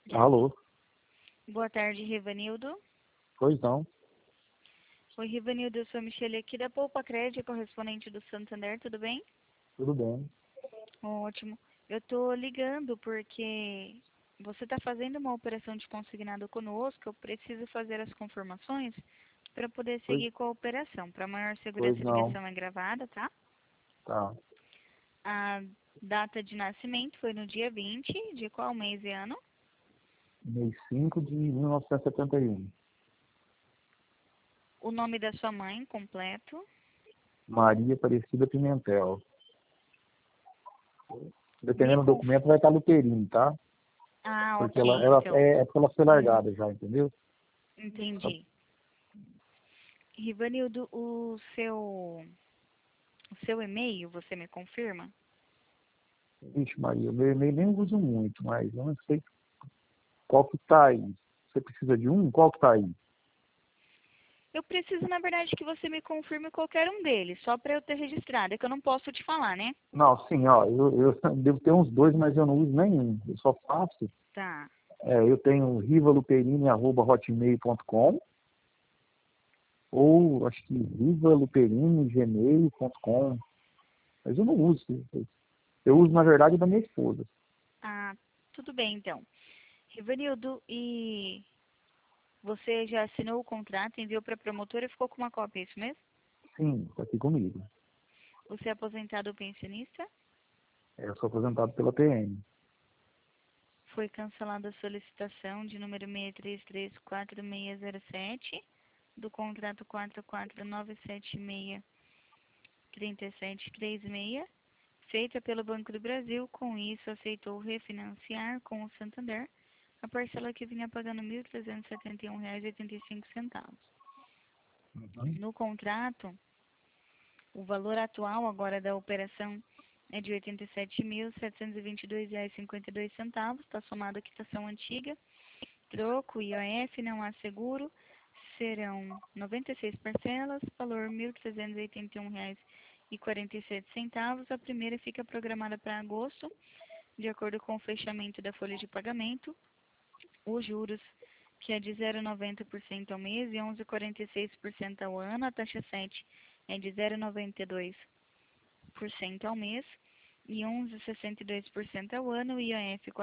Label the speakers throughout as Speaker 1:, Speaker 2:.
Speaker 1: Alô?
Speaker 2: Boa tarde, Rivanildo.
Speaker 1: Pois não.
Speaker 2: Oi, Rivanildo, eu sou a Michele aqui da Poupa Crédito, correspondente do Santander, tudo bem?
Speaker 1: Tudo bem.
Speaker 2: Ótimo. Eu tô ligando porque você está fazendo uma operação de consignado conosco, eu preciso fazer as confirmações para poder
Speaker 1: Pois,
Speaker 2: seguir com a operação. Para maior segurança,
Speaker 1: pois
Speaker 2: a
Speaker 1: não.
Speaker 2: ligação é gravada, tá?
Speaker 1: Tá.
Speaker 2: A data de nascimento foi no dia 20, de qual mês e ano?
Speaker 1: Mês 5 de 1971.
Speaker 2: O nome da sua mãe completo.
Speaker 1: Maria Aparecida Pimentel.
Speaker 2: Me
Speaker 1: Dependendo do
Speaker 2: conf...
Speaker 1: documento vai estar Luperino, tá?
Speaker 2: Ah,
Speaker 1: Porque
Speaker 2: ok, então.
Speaker 1: porque ela foi largada já, entendeu? Só-
Speaker 2: Entendi. Rivanildo, o seu e-mail, você me confirma?
Speaker 1: Vixe, Maria, o meu e-mail nem uso muito, mas eu não sei qual que tá aí. Você precisa de um? Qual que tá aí?
Speaker 2: Eu preciso, na verdade, que você me confirme qualquer um deles, só para eu ter registrado. É que eu não posso te falar, né?
Speaker 1: Não, sim, ó, eu devo ter uns dois, mas eu não uso nenhum. Eu só faço.
Speaker 2: Tá.
Speaker 1: Eu tenho rivaluperini@hotmail.com ou acho que rivaluperini@gmail.com, mas eu não uso. Eu uso, na verdade, da minha esposa.
Speaker 2: Ah, tudo bem, então. Rivanildo, e você já assinou o contrato, enviou para a promotora e ficou com uma cópia, é isso mesmo?
Speaker 1: Sim, está aqui comigo.
Speaker 2: Você é aposentado ou pensionista?
Speaker 1: Eu sou aposentado pela PM.
Speaker 2: Foi cancelada a solicitação de número 6334607 do contrato 449763736, feita pelo Banco do Brasil. Com isso, aceitou refinanciar com o Santander a parcela que vinha pagando R$ 1.371,85.
Speaker 1: Uhum.
Speaker 2: No contrato, o valor atual agora da operação é de R$ 87.722,52, está somado a quitação antiga, troco, IOF, não há seguro, serão 96 parcelas, valor R$ 1.381,47. A primeira fica programada para agosto, de acordo com o fechamento da folha de pagamento. Os juros, que é de 0,90% ao mês e 11,46% ao ano. A taxa 7 é de 0,92% ao mês e 11,62% ao ano. O IOF, R$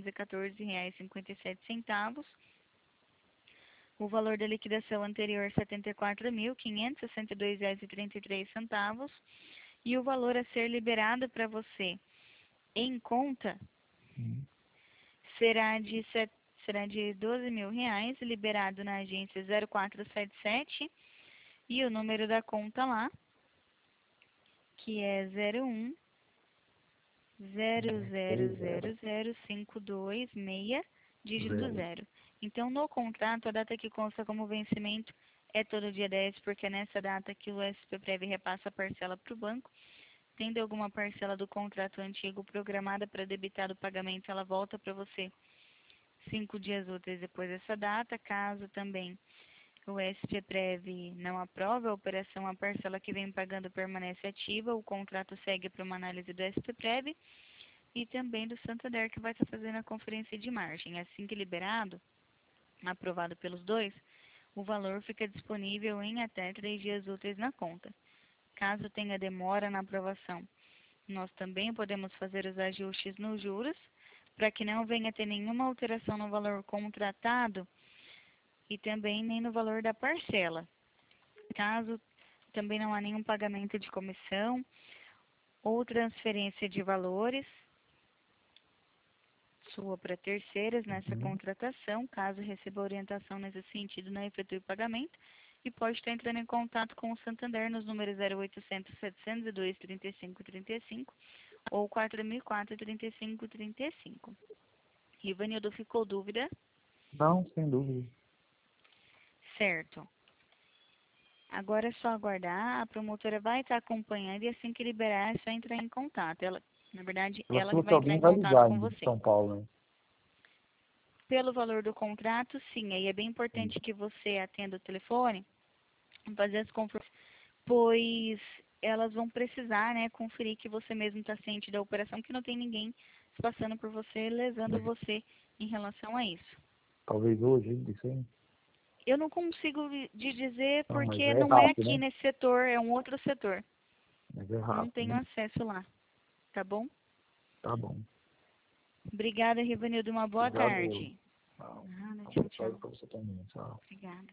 Speaker 2: 414,57. O valor da liquidação anterior, R$ 74.562,33. E o valor a ser liberado para você em conta
Speaker 1: Uhum.
Speaker 2: será de R$ 12.000, liberado na agência 0477, e o número da conta lá, que é 0100000526, dígito
Speaker 1: Zero.
Speaker 2: 0. Então, no contrato, a data que consta como vencimento é todo dia 10, porque é nessa data que o SPPrev repassa a parcela para o banco. Tendo alguma parcela do contrato antigo programada para debitar o pagamento, ela volta para você 5 dias úteis depois dessa data. Caso também o SPPrev não aprove a operação, a parcela que vem pagando permanece ativa, o contrato segue para uma análise do SPPrev e também do Santander, que vai estar fazendo a conferência de margem. Assim que liberado, aprovado pelos dois, o valor fica disponível em até 3 dias úteis na conta. Caso tenha demora na aprovação, nós também podemos fazer os ajustes nos juros, para que não venha ter nenhuma alteração no valor contratado e também nem no valor da parcela. Caso também não há nenhum pagamento de comissão ou transferência de valores sua para terceiras nessa
Speaker 1: Uhum.
Speaker 2: contratação, caso receba orientação nesse sentido, não efetue pagamento, e pode estar entrando em contato com o Santander nos números 0800 702 3535 ou 4004 3535. Rivanildo, ficou dúvida?
Speaker 1: Não, sem dúvida.
Speaker 2: Certo. Agora é só aguardar, a promotora vai estar acompanhando e assim que liberar é só entrar em contato. Ela, na verdade,
Speaker 1: Ela
Speaker 2: ela que
Speaker 1: falou que
Speaker 2: vai entrar
Speaker 1: alguém
Speaker 2: em
Speaker 1: vai
Speaker 2: contato
Speaker 1: ligar
Speaker 2: com
Speaker 1: ainda de
Speaker 2: você.
Speaker 1: São Paulo, né?
Speaker 2: Pelo valor do contrato, sim, aí é bem
Speaker 1: Sim.
Speaker 2: importante que você atenda o telefone, fazer as confirmações, pois elas vão precisar, né, conferir que você mesmo está ciente da operação, que não tem ninguém se passando por você, lesando você em relação a isso.
Speaker 1: Talvez hoje, hein, isso aí.
Speaker 2: Eu não consigo de dizer
Speaker 1: Não, mas
Speaker 2: porque
Speaker 1: é
Speaker 2: não é
Speaker 1: rápido,
Speaker 2: aqui
Speaker 1: né?
Speaker 2: nesse setor, é um outro setor.
Speaker 1: Mas é
Speaker 2: Não
Speaker 1: rápido,
Speaker 2: tenho
Speaker 1: né?
Speaker 2: acesso lá, tá bom?
Speaker 1: Tá bom.
Speaker 2: Obrigada, Rivanildo. Uma boa
Speaker 1: Obrigado.
Speaker 2: tarde. Nada,
Speaker 1: Boa
Speaker 2: tchau,
Speaker 1: tarde
Speaker 2: tchau.
Speaker 1: para você também. Tchau.
Speaker 2: Obrigada.